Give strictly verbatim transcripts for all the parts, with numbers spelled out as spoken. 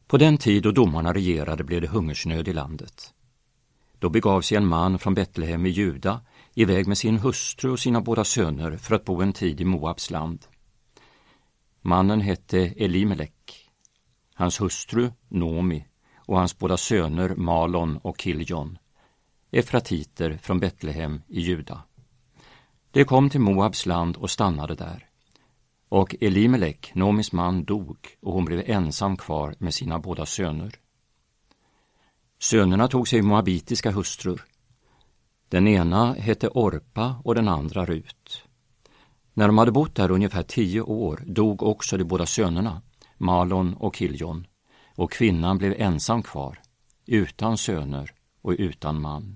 På den tid då domarna regerade blev det hungersnöd i landet. Då begav sig en man från Betlehem i Juda iväg med sin hustru och sina båda söner för att bo en tid i Moabs land. Mannen hette Elimelek, hans hustru Nomi och hans båda söner Malon och Kiljon, efratiter från Betlehem i Juda. De kom till Moabs land och stannade där. Och Elimelek, Nomis man, dog och hon blev ensam kvar med sina båda söner. Sönerna tog sig moabitiska hustrur. Den ena hette Orpa och den andra Rut. När de hade bott där ungefär tio år dog också de båda sönerna, Malon och Kiljon, och kvinnan blev ensam kvar, utan söner och utan man.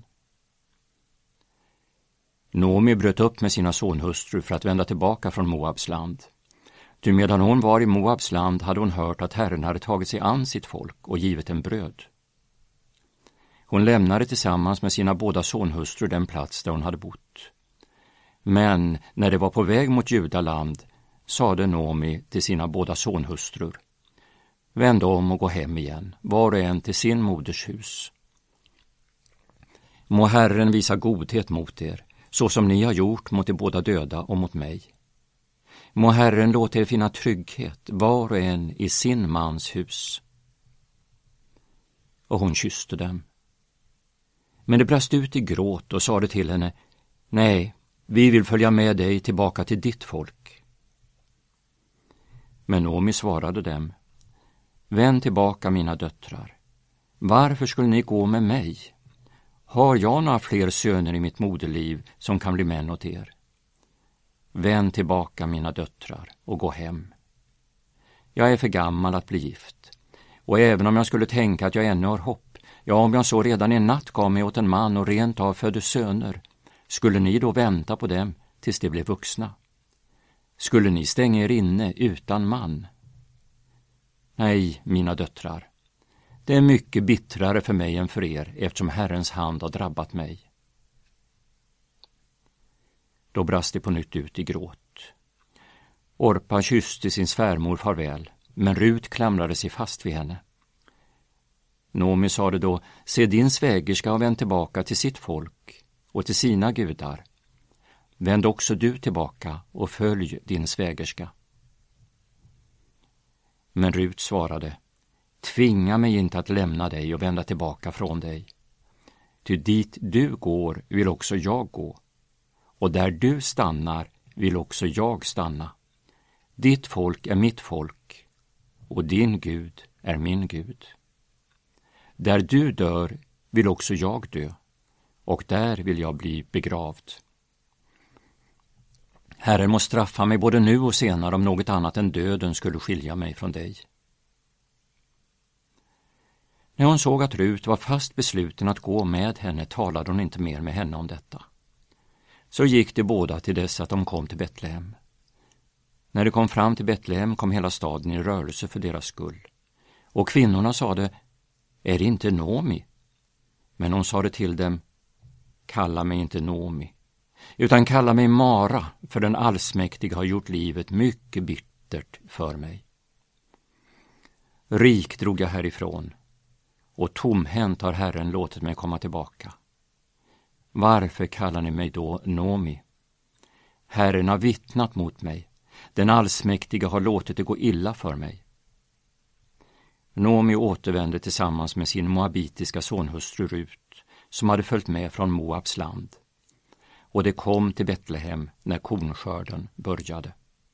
Nomi bröt upp med sina sonhustrur för att vända tillbaka från Moabs land. Ty medan hon var i Moabs land hade hon hört att Herren hade tagit sig an sitt folk och givit en bröd. Hon lämnade tillsammans med sina båda sonhustrur den plats där hon hade bott. Men när det var på väg mot Judaland sade Nomi till sina båda sonhustrur: vänd om och gå hem igen, var och en till sin moders hus. Må Herren visa godhet mot er, så som ni har gjort mot de båda döda och mot mig. Må Herren låta er finna trygghet, var och en i sin mans hus. Och hon kysste dem. Men det brast ut i gråt och sade till henne: nej, vi vill följa med dig tillbaka till ditt folk. Men Nomi svarade dem: vänd tillbaka, mina döttrar. Varför skulle ni gå med mig? Har jag några fler söner i mitt moderliv som kan bli män åt er? Vänd tillbaka, mina döttrar, och gå hem. Jag är för gammal att bli gift, och även om jag skulle tänka att jag ännu har hopp, ja, om jag så redan i natt gav mig åt en man och rent av födde söner, skulle ni då vänta på dem tills de blev vuxna? Skulle ni stänga er inne utan man? Nej, mina döttrar, det är mycket bittrare för mig än för er, eftersom Herrens hand har drabbat mig. Då brast det på nytt ut i gråt. Orpa kysste sin svärmor farväl, men Rut klamrade sig fast vid henne. Nomi sade då: se, din svägerska har vänt tillbaka till sitt folk och till sina gudar. Vänd också du tillbaka och följ din svägerska. Men Rut svarade: tvinga mig inte att lämna dig och vända tillbaka från dig. Ty dit du går vill också jag gå, och där du stannar vill också jag stanna. Ditt folk är mitt folk, och din Gud är min Gud. Där du dör vill också jag dö, och där vill jag bli begravd. Herren må straffa mig både nu och senare om något annat än döden skulle skilja mig från dig. När hon såg att Rut var fast besluten att gå med henne talade hon inte mer med henne om detta. Så gick de båda till dess att de kom till Betlehem. När de kom fram till Betlehem kom hela staden i rörelse för deras skull. Och kvinnorna sade: är det inte Nomi? Men hon sade till dem: kalla mig inte Nomi, utan kalla mig Mara, för den allsmäktiga har gjort livet mycket bittert för mig. Rik drog jag härifrån, och tomhänt har Herren låtit mig komma tillbaka. Varför kallar ni mig då Nomi? Herren har vittnat mot mig, den allsmäktiga har låtit det gå illa för mig. Nomi återvände tillsammans med sin moabitiska sonhustru Rut, som hade följt med från Moabs land. Och det kom till Betlehem när kornskörden började.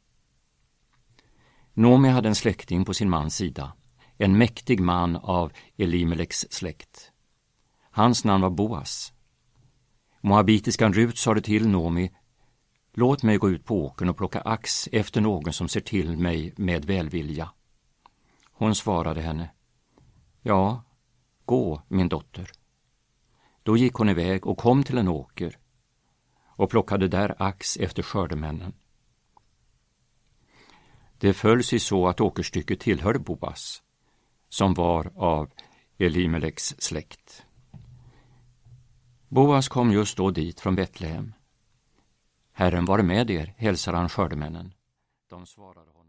Nomi hade en släkting på sin mans sida, en mäktig man av Elimeleks släkt. Hans namn var Boas. Moabitiskan Rut sade till Nomi: låt mig gå ut på åkern och plocka ax efter någon som ser till mig med välvilja. Hon svarade henne: ja, gå, min dotter. Då gick hon iväg och kom till en åker och plockade där ax efter skördemännen. Det föll sig så att åkerstycket tillhörde Boas, som var av Elimeleks släkt. Boas kom just då dit från Betlehem. Herren var med er, hälsade han skördemännen. De svarade honom: